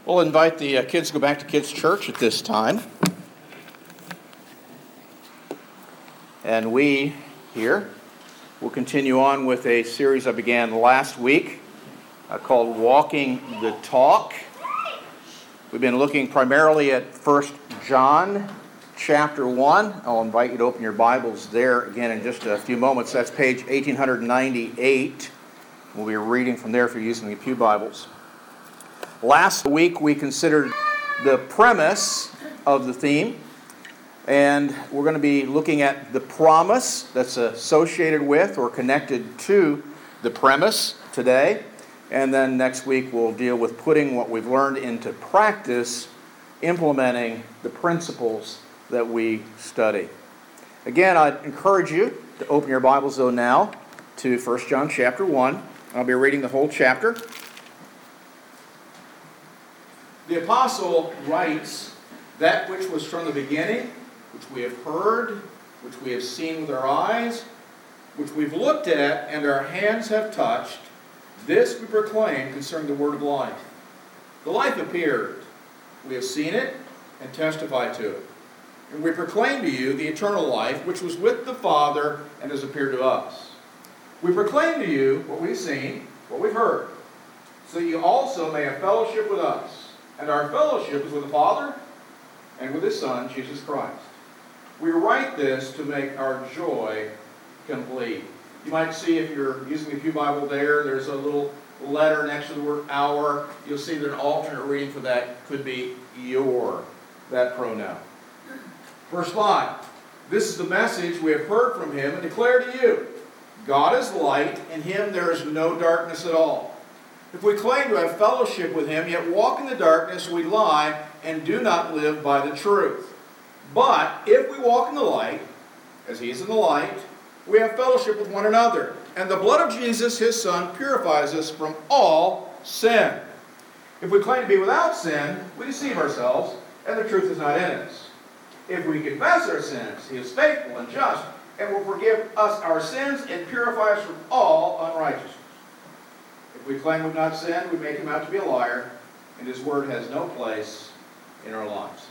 We'll invite the kids to go back to Kids Church at this time. And we here will continue on with a series I began last week called Walking the Talk. We've been looking primarily at 1 John chapter 1. I'll invite you to open your Bibles there again in just a few moments. That's page 1898. We'll be reading from there if you're using the Pew Bibles. Last week we considered the premise of the theme, and we're going to be looking at the promise that's associated with or connected to the premise today. And then next week we'll deal with putting what we've learned into practice, implementing the principles that we study. Again, I'd encourage you to open your Bibles though now to 1 John chapter 1. I'll be reading the whole chapter. The apostle writes, "That which was from the beginning, which we have heard, which we have seen with our eyes, which we've looked at and our hands have touched, this we proclaim concerning the word of life. The life appeared. We have seen it and testify to it. And we proclaim to you the eternal life, which was with the Father and has appeared to us. We proclaim to you what we've seen, what we've heard, so that you also may have fellowship with us. And our fellowship is with the Father and with His Son, Jesus Christ. We write this to make our joy complete." You might see, if you're using the Pew Bible there's a little letter next to the word "our." You'll see that an alternate reading for that could be "your," that pronoun. Verse 5, "This is the message we have heard from Him and declare to you. God is light, in Him there is no darkness at all. If we claim to have fellowship with Him, yet walk in the darkness, we lie and do not live by the truth. But if we walk in the light, as He is in the light, we have fellowship with one another. And the blood of Jesus, His Son, purifies us from all sin. If we claim to be without sin, we deceive ourselves, and the truth is not in us. If we confess our sins, He is faithful and just, and will forgive us our sins and purify us from all unrighteousness. If we claim we've not sinned, we make Him out to be a liar, and His word has no place in our lives."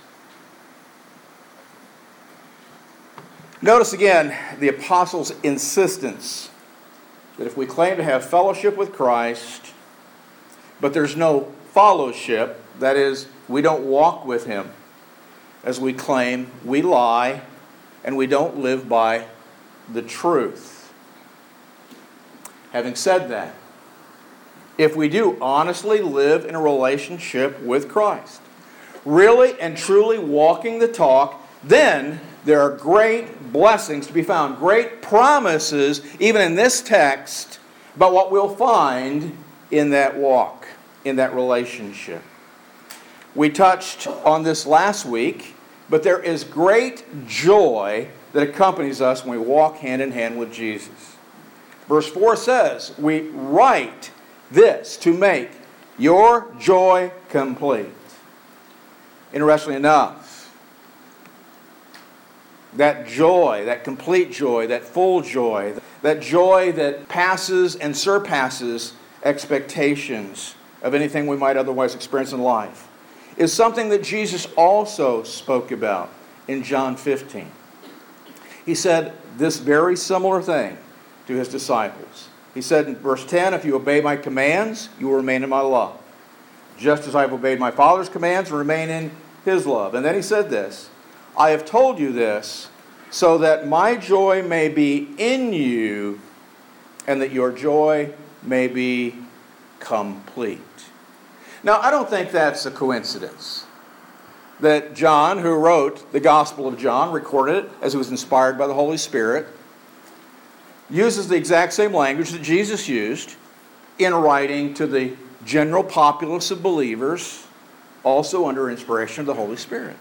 Notice again the apostle's insistence that if we claim to have fellowship with Christ, but there's no fellowship, that is, we don't walk with Him as we claim, we lie, and we don't live by the truth. Having said that, if we do honestly live in a relationship with Christ, really and truly walking the talk, then there are great blessings to be found, great promises, even in this text, about what we'll find in that walk, in that relationship. We touched on this last week, but there is great joy that accompanies us when we walk hand in hand with Jesus. Verse 4 says, "We write this to make your joy complete." Interestingly enough, that joy, that complete joy, that full joy, that joy that passes and surpasses expectations of anything we might otherwise experience in life, is something that Jesus also spoke about in John 15. He said this very similar thing to His disciples. He said in verse 10, "If you obey my commands, you will remain in my love, just as I have obeyed my Father's commands and remain in His love." And then He said this, "I have told you this so that my joy may be in you and that your joy may be complete." Now, I don't think that's a coincidence that John, who wrote the Gospel of John, recorded it as he was inspired by the Holy Spirit, uses the exact same language that Jesus used in writing to the general populace of believers, also under inspiration of the Holy Spirit.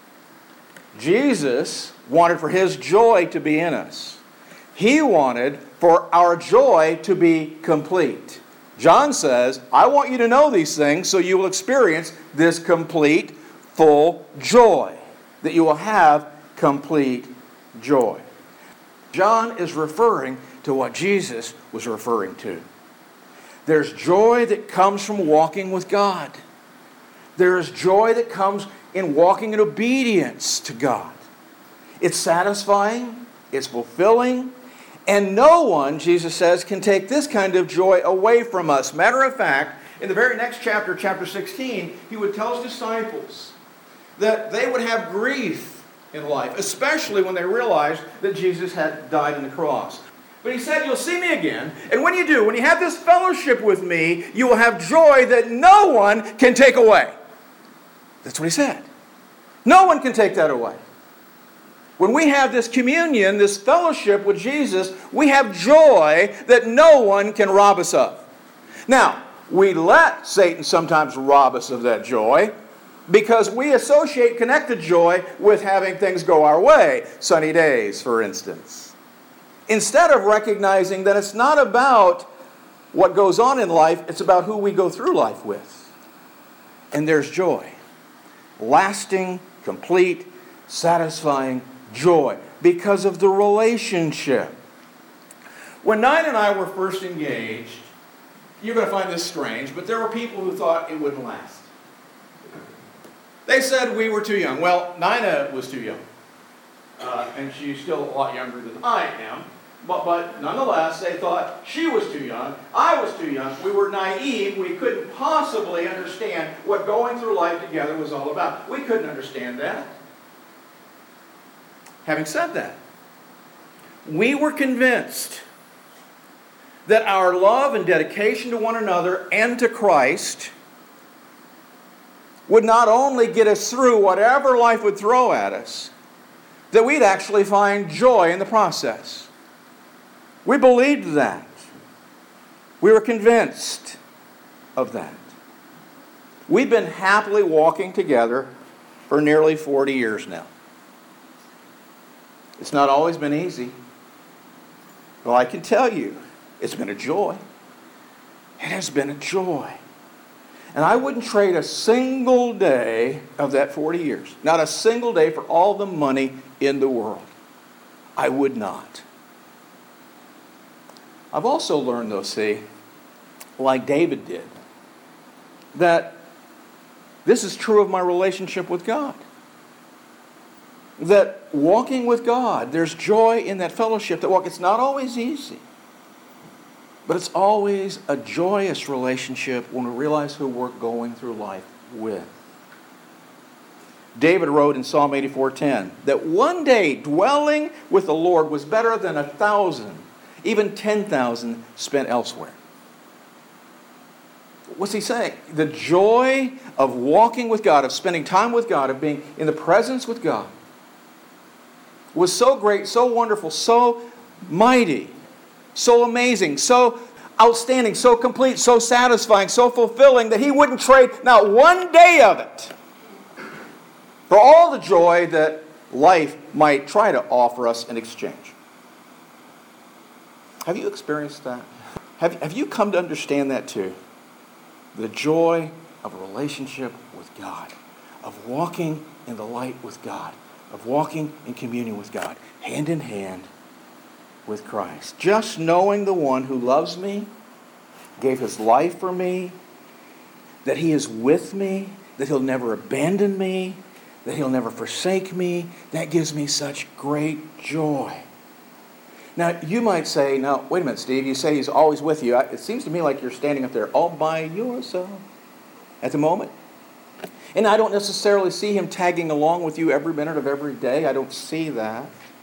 Jesus wanted for His joy to be in us. He wanted for our joy to be complete. John says, "I want you to know these things so you will experience this complete, full joy, that you will have complete joy." John is referring to what Jesus was referring to. There's joy that comes from walking with God. There is joy that comes in walking in obedience to God. It's satisfying, it's fulfilling, and no one, Jesus says, can take this kind of joy away from us. Matter of fact, in the very next chapter, chapter 16, he would tell his disciples that they would have grief in life, especially when they realized that Jesus had died on the cross. But he said, you'll see me again, and when you do, when you have this fellowship with me, you will have joy that no one can take away. That's what he said. No one can take that away. When we have this communion, this fellowship with Jesus, we have joy that no one can rob us of. Now, we let Satan sometimes rob us of that joy because we associate connected joy with having things go our way. Sunny days, for instance. Instead of recognizing that it's not about what goes on in life, it's about who we go through life with. And there's joy. Lasting, complete, satisfying joy because of the relationship. When Nina and I were first engaged, you're going to find this strange, but there were people who thought it wouldn't last. They said we were too young. Well, Nina was too young. And she's still a lot younger than I am. But nonetheless, they thought she was too young. I was too young. We were naive. We couldn't possibly understand what going through life together was all about. We couldn't understand that. Having said that, we were convinced that our love and dedication to one another and to Christ would not only get us through whatever life would throw at us, that we'd actually find joy in the process. We believed that. We were convinced of that. We've been happily walking together for nearly 40 years now. It's not always been easy. Well, I can tell you, it's been a joy. It has been a joy. And I wouldn't trade a single day of that 40 years. Not a single day for all the money in the world. I would not. I've also learned, though, see, like David did, that this is true of my relationship with God. That walking with God, there's joy in that fellowship. That it's not always easy. But it's always a joyous relationship when we realize who we're going through life with. David wrote in Psalm 84:10 that one day dwelling with the Lord was better than 1,000, even 10,000 spent elsewhere. What's he saying? The joy of walking with God, of spending time with God, of being in the presence with God was so great, so wonderful, so mighty, so amazing, so outstanding, so complete, so satisfying, so fulfilling that he wouldn't trade not one day of it for all the joy that life might try to offer us in exchange. Have you experienced that? Have you come to understand that too? The joy of a relationship with God, of walking in the light with God, of walking in communion with God, hand in hand with Christ. Just knowing the one who loves me, gave his life for me, that he is with me, that he'll never abandon me, that he'll never forsake me, that gives me such great joy. Now, you might say, now, wait a minute, Steve, you say he's always with you. It seems to me like you're standing up there all by yourself at the moment. And I don't necessarily see him tagging along with you every minute of every day. I don't see that.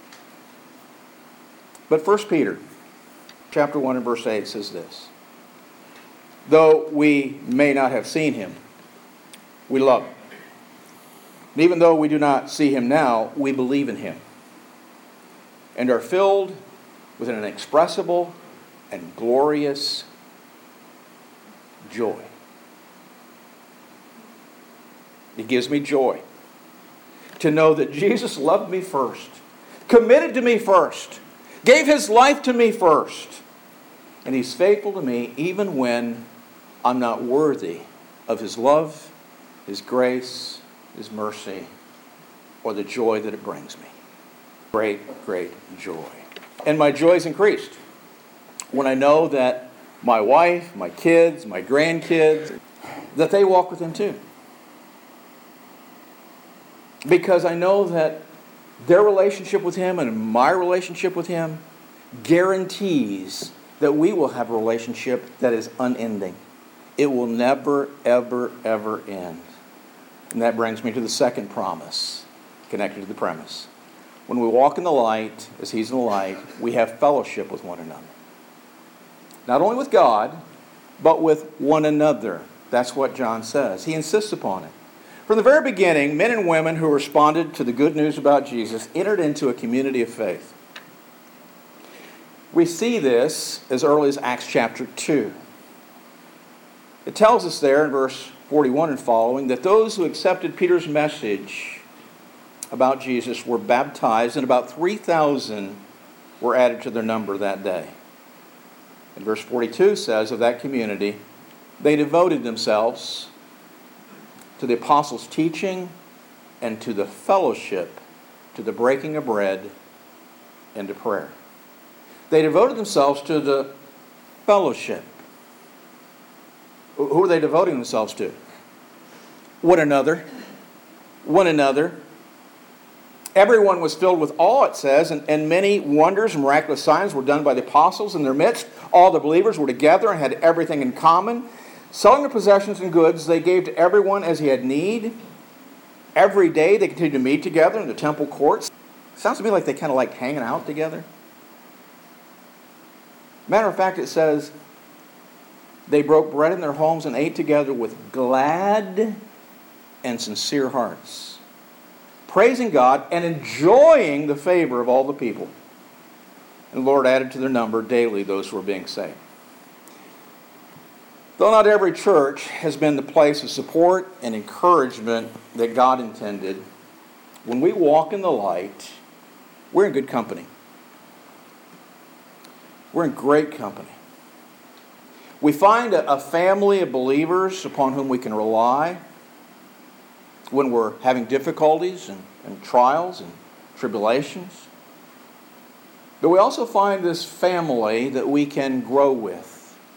But 1 Peter chapter 1 and verse 8 says this. Though we may not have seen him, we love him. And even though we do not see him now, we believe in him and are filled with an inexpressible and glorious joy. It gives me joy to know that Jesus loved me first, committed to me first, gave his life to me first, and he's faithful to me even when I'm not worthy of his love, his grace, his mercy, or the joy that it brings me. Great, great joy. And my joy is increased when I know that my wife, my kids, my grandkids, that they walk with him too. because I know that their relationship with Him and my relationship with Him guarantees that we will have a relationship that is unending. It will never, ever, ever end. And that brings me to the second promise connected to the premise. When we walk in the light, as He's in the light, we have fellowship with one another. Not only with God, but with one another. That's what John says. He insists upon it. From the very beginning, men and women who responded to the good news about Jesus entered into a community of faith. We see this as early as Acts chapter 2. It tells us there in verse 41 and following that those who accepted Peter's message about Jesus were baptized, and about 3,000 were added to their number that day. And verse 42 says of that community, they devoted themselves to the apostles' teaching and to the fellowship, to the breaking of bread, and to prayer. They devoted themselves to the fellowship. Who are they devoting themselves to? One another. One another. Everyone was filled with awe, it says, and many wonders and miraculous signs were done by the apostles in their midst. All the believers were together and had everything in common. Selling their possessions and goods, they gave to everyone as he had need. Every day they continued to meet together in the temple courts. Sounds to me like they kind of liked hanging out together. Matter of fact, it says they broke bread in their homes and ate together with glad and sincere hearts, praising God and enjoying the favor of all the people. And the Lord added to their number daily those who were being saved. Though not every church has been the place of support and encouragement that God intended, when we walk in the light, we're in good company. We're in great company. We find a family of believers upon whom we can rely when we're having difficulties and trials and tribulations. But we also find this family that we can grow with.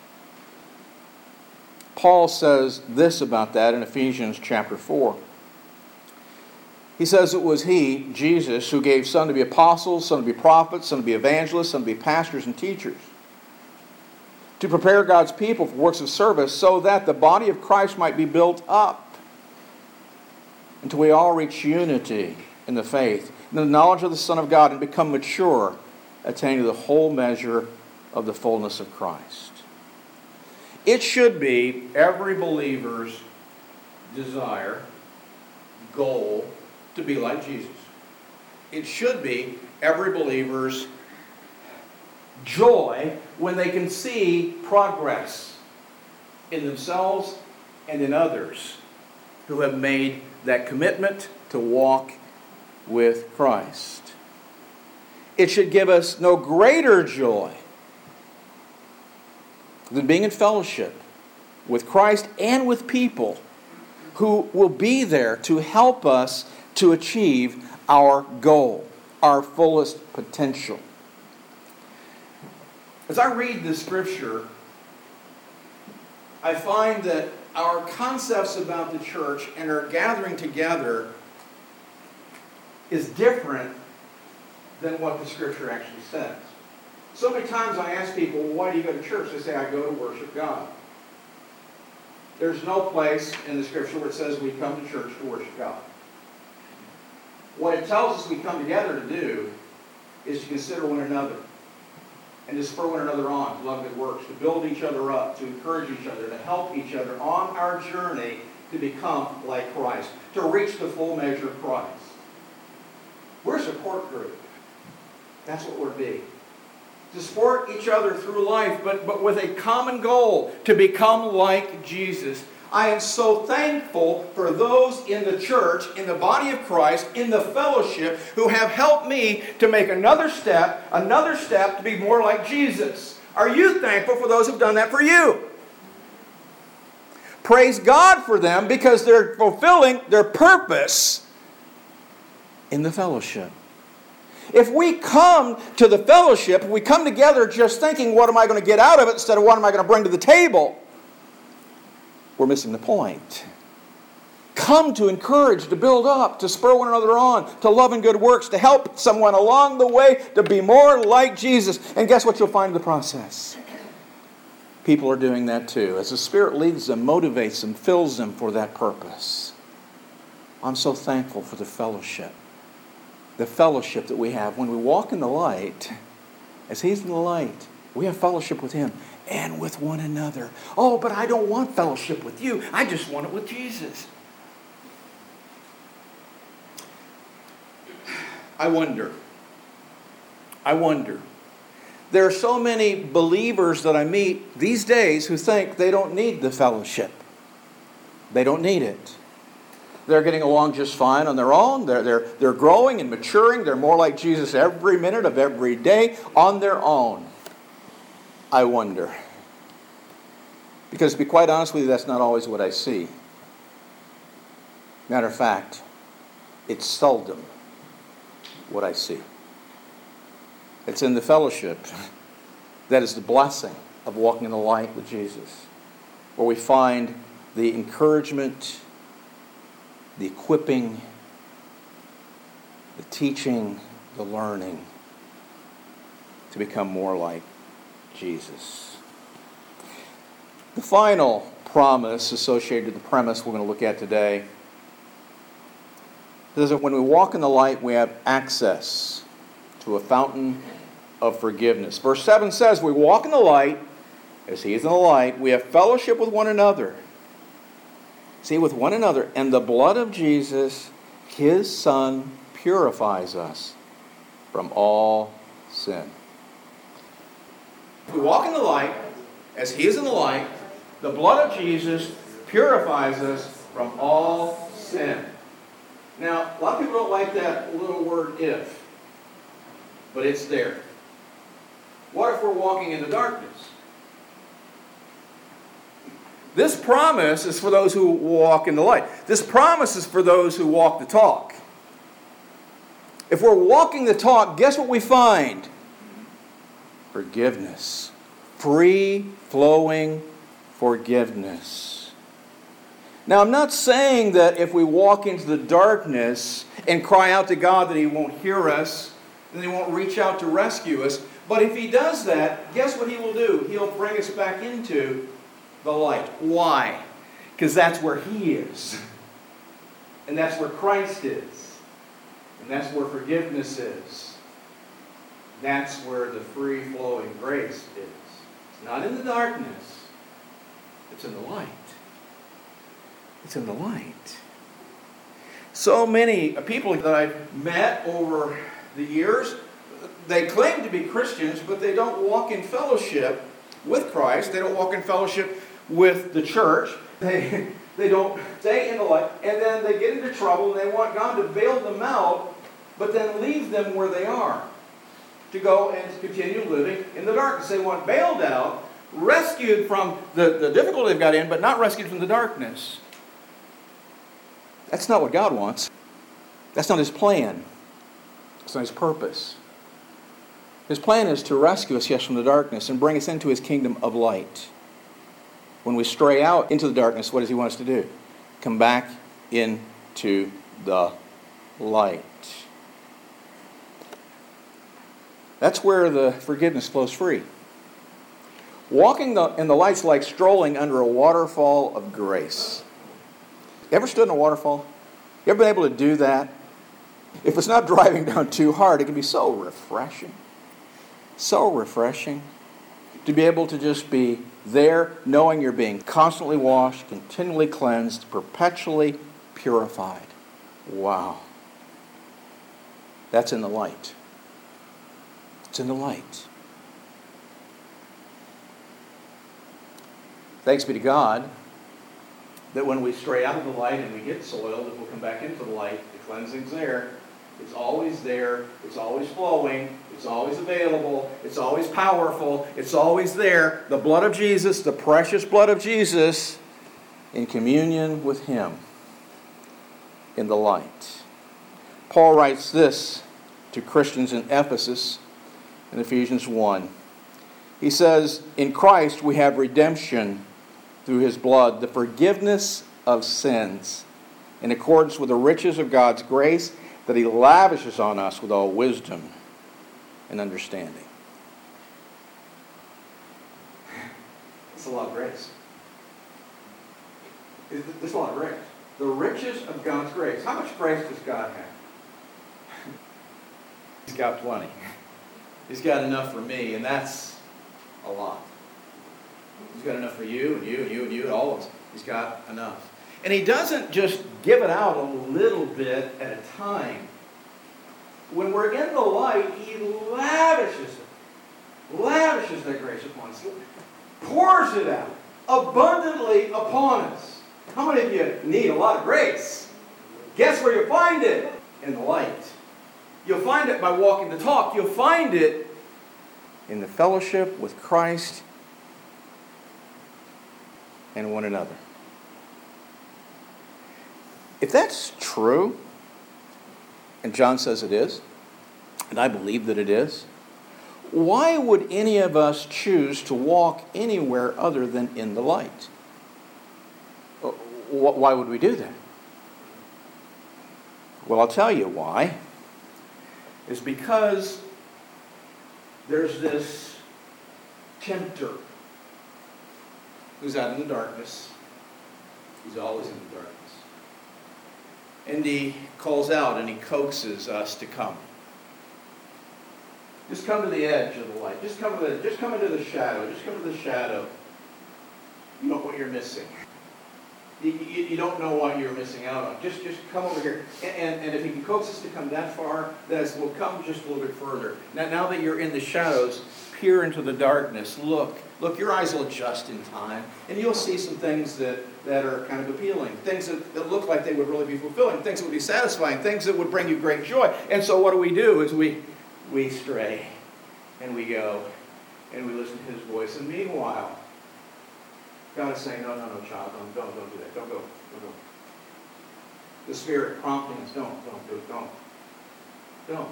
Paul says this about that in Ephesians chapter 4. He says it was He, Jesus, who gave some to be apostles, some to be prophets, some to be evangelists, some to be pastors and teachers, to prepare God's people for works of service so that the body of Christ might be built up until we all reach unity in the faith, in the knowledge of the Son of God, and become mature, attaining to the whole measure of the fullness of Christ. It should be every believer's desire, goal, to be like Jesus. It should be every believer's joy when they can see progress in themselves and in others who have made that commitment to walk with Christ. It should give us no greater joy than being in fellowship with Christ and with people who will be there to help us to achieve our goal, our fullest potential. As I read this scripture, I find that our concepts about the church and our gathering together is different than what the scripture actually says. So many times I ask people, well, why do you go to church? They say, I go to worship God. There's no place in the scripture where it says we come to church to worship God. What it tells us we come together to do is to consider one another and to spur one another on to love good works, to build each other up, to encourage each other, to help each other on our journey to become like Christ, to reach the full measure of Christ. We're a support group. That's what we're being. To support each other through life, but with a common goal, to become like Jesus. I am so thankful for those in the church, in the body of Christ, in the fellowship, who have helped me to make another step to be more like Jesus. Are you thankful for those who've done that for you? Praise God for them because they're fulfilling their purpose in the fellowship. If we come to the fellowship, we come together just thinking, what am I going to get out of it instead of what am I going to bring to the table, we're missing the point. come to encourage, to build up, to spur one another on, to love and good works, to help someone along the way to be more like Jesus. And guess what you'll find in the process? People are doing that too. As the Spirit leads them, motivates them, fills them for that purpose. I'm so thankful for the fellowship that we have. When we walk in the light, as He's in the light, we have fellowship with Him and with one another. Oh, but I don't want fellowship with you. I just want it with Jesus. I wonder. There are so many believers that I meet these days who think they don't need the fellowship. They don't need it. They're getting along just fine on their own. They're growing and maturing. They're more like Jesus every minute of every day on their own. I wonder. Because to be quite honest with you, that's not always what I see. Matter of fact, it's seldom what I see. It's in the fellowship that is the blessing of walking in the light with Jesus, where we find the encouragement, the equipping, the teaching, the learning to become more like Jesus. The final promise associated with the premise we're going to look at today is that when we walk in the light, we have access to a fountain of forgiveness. Verse 7 says, we walk in the light, as He is in the light, we have fellowship with one another. See, with one another. And the blood of Jesus, His Son, purifies us from all sin. If we walk in the light, as He is in the light, the blood of Jesus purifies us from all sin. Now, a lot of people don't like that little word if, but it's there. What if we're walking in the darkness? This promise is for those who walk in the light. This promise is for those who walk the talk. If we're walking the talk, guess what we find? Forgiveness. Free-flowing forgiveness. Now, I'm not saying that if we walk into the darkness and cry out to God that He won't hear us, and He won't reach out to rescue us. But if He does that, guess what He will do? He'll bring us back into the light. Why? Because that's where He is. And that's where Christ is. And that's where forgiveness is. That's where the free-flowing grace is. It's not in the darkness. It's in the light. It's in the light. So many people that I've met over the years, they claim to be Christians, but they don't walk in fellowship with Christ. They don't walk in fellowship with the church. They don't stay in the light. And then they get into trouble and they want God to bail them out, but then leave them where they are to go and continue living in the darkness. They want bailed out, rescued from the difficulty they've got in, but not rescued from the darkness. That's not what God wants. That's not His plan. It's not His purpose. His plan is to rescue us, yes, from the darkness and bring us into His kingdom of light. When we stray out into the darkness, what does He want us to do? Come back into the light. That's where the forgiveness flows free. Walking in the light's like strolling under a waterfall of grace. You ever stood in a waterfall? You ever been able to do that? If it's not driving down too hard, it can be so refreshing. So refreshing to be able to just be there knowing you're being constantly washed, continually cleansed, perpetually purified. Wow. That's in the light. It's in the light. Thanks be to God that when we stray out of the light and we get soiled, if we'll come back into the light, the cleansing's there. It's always there. It's always flowing. It's always available. It's always powerful. It's always there. The blood of Jesus, the precious blood of Jesus, in communion with Him in the light. Paul writes this to Christians in Ephesus in Ephesians 1. He says, in Christ we have redemption through His blood, the forgiveness of sins. in accordance with the riches of God's grace that He lavishes on us with all wisdom and understanding. It's a lot of grace. It's a lot of grace. The riches of God's grace. How much grace does God have? He's got plenty. He's got enough for me, and that's a lot. He's got enough for you, and you, and you, and you, and all of us. He's got enough. And He doesn't just give it out a little bit at a time. When we're in the light, He lavishes it. Lavishes that grace upon us. Pours it out abundantly upon us. How many of you need a lot of grace? Guess where you find it? In the light. You'll find it by walking the talk. You'll find it in the fellowship with Christ and one another. If that's true, and John says it is, and I believe that it is, why would any of us choose to walk anywhere other than in the light? Why would we do that? Well, I'll tell you why. It's because there's this tempter who's out in the darkness. He's always in the darkness. And he calls out and he coaxes us to come. Just come to the edge of the light. Just come into the shadow. Just come to the shadow. You know what you're missing. You don't know what you're missing out on. Just come over here. And if he can coax us to come that far, we'll come just a little bit further. Now that you're in the shadows, peer into the darkness. Look, your eyes will adjust in time. And you'll see some things that are kind of appealing. Things that look like they would really be fulfilling. Things that would be satisfying. Things that would bring you great joy. And so what do is we stray. And we go. And we listen to His voice. And meanwhile, God is saying, no, child, don't do that. Don't go. The Spirit prompting us, don't do it, don't.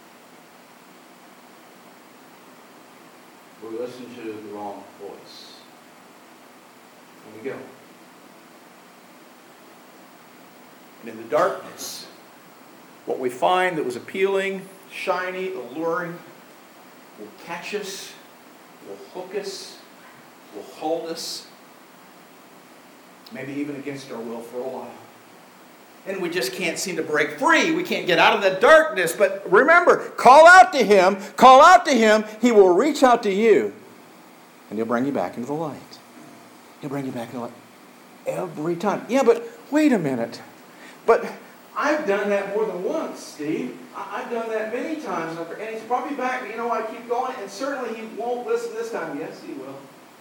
We listen to the wrong voice. And we go. And in the darkness, what we find that was appealing, shiny, alluring, will catch us, will hook us, will hold us, maybe even against our will for a while. And we just can't seem to break free. We can't get out of that darkness. But remember, call out to Him. Call out to Him. He will reach out to you. And He'll bring you back into the light. He'll bring you back into the light. Every time. Yeah, but wait a minute. But I've done that more than once, Steve. I've done that many times. And He's probably back. I keep going. And certainly He won't listen this time. Yes, He will.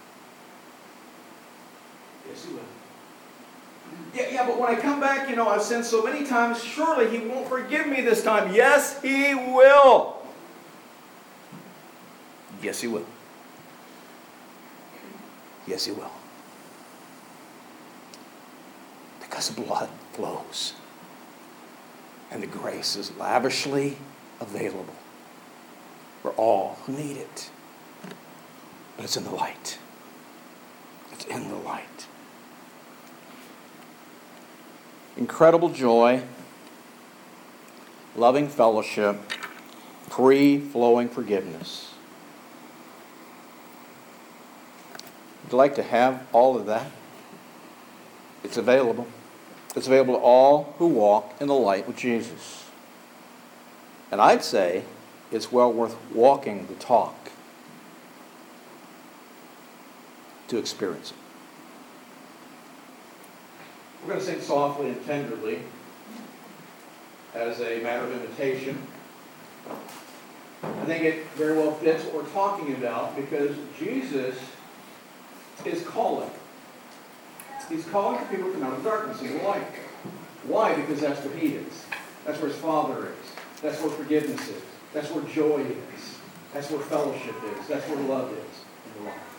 Yes, He will. Yeah, but when I come back, I've sinned so many times, surely He won't forgive me this time. Yes, He will. Yes, He will. Yes, He will. Because the blood flows. And the grace is lavishly available for all who need it. But it's in the light. It's in the light. Incredible joy, loving fellowship, free-flowing forgiveness. Would you like to have all of that? It's available. It's available to all who walk in the light with Jesus. And I'd say it's well worth walking the talk to experience it. We're going to sing softly and tenderly as a matter of invitation. I think it very well fits what we're talking about because Jesus is calling. He's calling for people to come out of darkness into light. Why? Because that's where He is. That's where His Father is. That's where forgiveness is. That's where joy is. That's where fellowship is. That's where love is in the light.